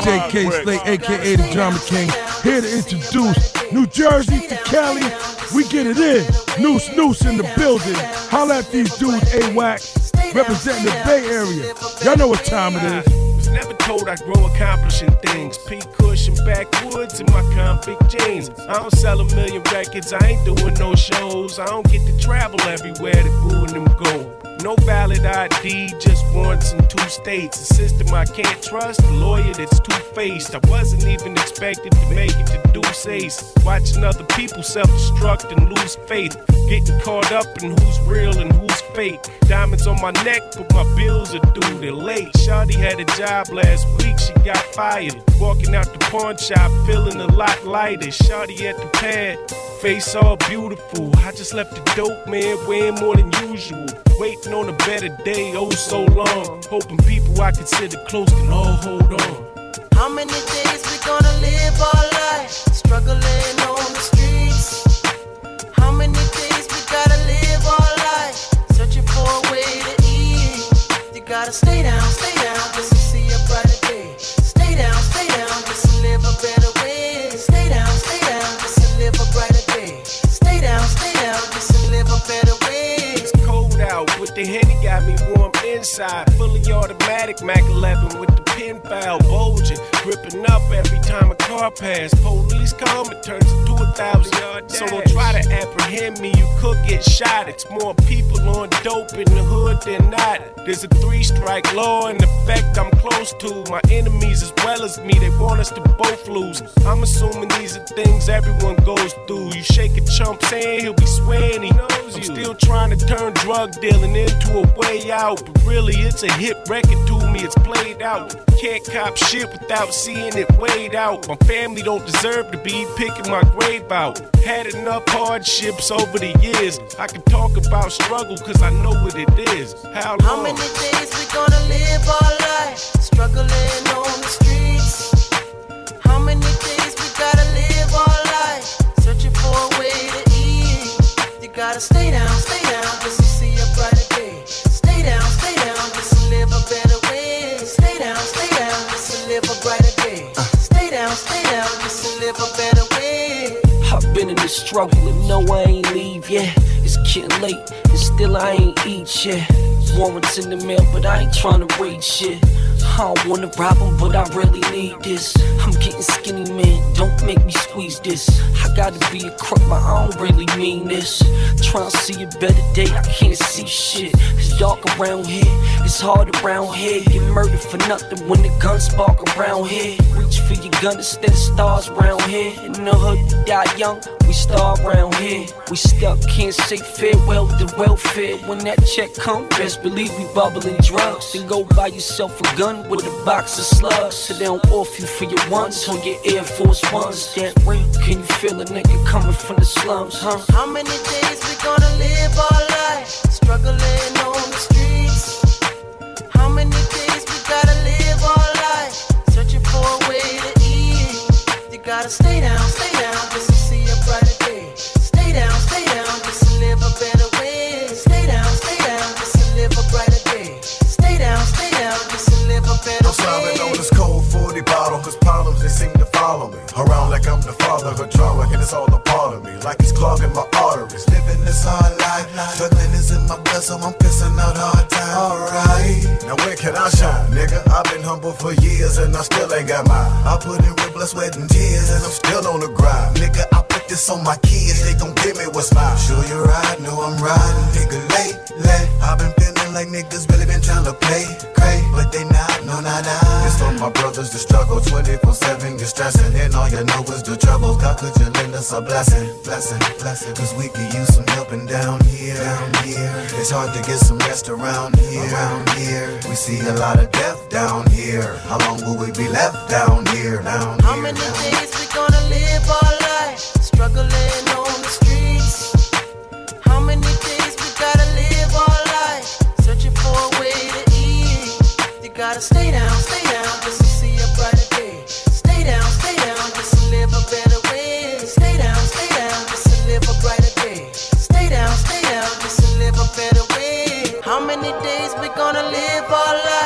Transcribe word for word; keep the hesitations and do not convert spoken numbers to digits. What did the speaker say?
J K Slate, aka the Drama King, here to introduce New Jersey to Cali. We get it in. Noose Noose in the building. Holla at these dudes, A-Wack, representing the Bay Area. Y'all know what time it is. Never told I grow accomplishing things. Pete Cushion backwoods in my convict jeans. I don't sell a million records, I ain't doing no shows. I don't get to travel everywhere the boo and them go. No valid I D, just warrants in two states. A system I can't trust, a lawyer that's two-faced. I wasn't even expected to make it to Deuce Ace. Watching other people self-destruct and lose faith. Getting caught up in who's real and who's fake. Diamonds on my neck, but my bills are due, they're late. Shawty had a job last week, she got fired. Walking out the pawn shop, feeling a lot lighter. Shawty at the pad, face all beautiful. I just left the dope man weighing more than usual. Waiting on a better day, oh so long. Hoping people I consider close can all hold on. How many days we gonna live our life? Struggling on the streets. How many days we gotta live our life? Searching for a way to eat. You gotta stay down, stay down, just to see a brighter day. Stay down, stay down, just to live a better way. Stay down, stay down, just to live a brighter day. Stay down, stay down, just to live a better way. It's cold out, but the Henny got me warm inside. Fully automatic Mac eleven with the pin foul bulging, gripping up every time a car pass. Police come, it turns into a thousand yard dash. So don't try to apprehend me, you could get shot. It's more people on dope in the hood than not. There's a three strike law in effect I'm close to. My enemies as well as me, they want us to both lose. I'm assuming these are things everyone goes through. You shake a chump's hand, he'll be swearing he knows you. I'm still trying to turn drug dealing into a way out, but really it's a hit record to me, it's played out. Can't cop shit without seeing it weighed out. My family don't deserve to be picking my grave out. Had enough hardships over the years. I can talk about struggle cause I know what it is. How long? How many days we gonna live our life? Struggling on the streets. How many days we gotta live our life? Searching for a way to eat. You gotta stay down, stay down, just to see a brighter day. Stay down, stay down, just to live a better way. Stay down, stay down, just to live a brighter day. Stay down, stay down, just to live a better way. I've been in the struggle and no I ain't leave yet. It's getting late and still I ain't eat yet. Warrants in the mail but I ain't tryna read shit. I don't wanna rob them, but I really need this. I'm getting skinny, man, don't make me squeeze this. I gotta be a crook, but I don't really mean this. Trying to see a better day, I can't see shit. It's dark around here, it's hard around here. Get murdered for nothing when the guns spark around here. Reach for your gun instead of stars around here. In the hood, we die young, we star around here. We stuck, can't say farewell to welfare. When that check come, best believe we bubbling drugs. Then go buy yourself a gun with a box of slugs, so they don't off you for your ones on your Air Force Ones. That real, can you feel a nigga coming from the slums, huh? How many days we gonna live our life? Struggling on the streets. How many days we gotta live our life? Searching for a way to eat. You gotta stay down, stay down, just to see a brighter day. Stay down, stay down, just to live a better way. Stay down, stay down, just to live a brighter day. Stay down, stay down, just to live a better I'm slamming on this cold forty bottle, cause problems they seem to follow me around like I'm the father of drama, and it's all a part of me, like it's clogging my arteries. Living this hard life, struggling is in my blood, so I'm pissing out hard time. Alright, now where can I shine, nigga? I've been humble for years and I still ain't got mine. I put in real blood, sweat and tears and I'm still on the grind. Nigga, I put this on my kids, they gon' give me what's mine. Sure you ride, know I'm riding, nigga, late, late. I've been feeling like niggas really been trying to play, cray, but they not, no, not I. It's for my brothers to struggle twenty-four seven, you're stressing, and all you know is the trouble. God, could you lend us a blessing, blessing, blessing? Cause we could use some helping down here, down here. It's hard to get some rest around here, around here. We see a lot of death down here. How long will we be left down here, down here? How many days we gonna live our life? Struggling on the streets. How many days we gotta live our life? Searching for a way to eat. You gotta stay down, stay down, just to see a brighter day. Stay down, stay down, just to live a better way. Stay down, stay down, just to live a brighter day. Stay down, stay down, just to live a better way. How many days we gonna live our life?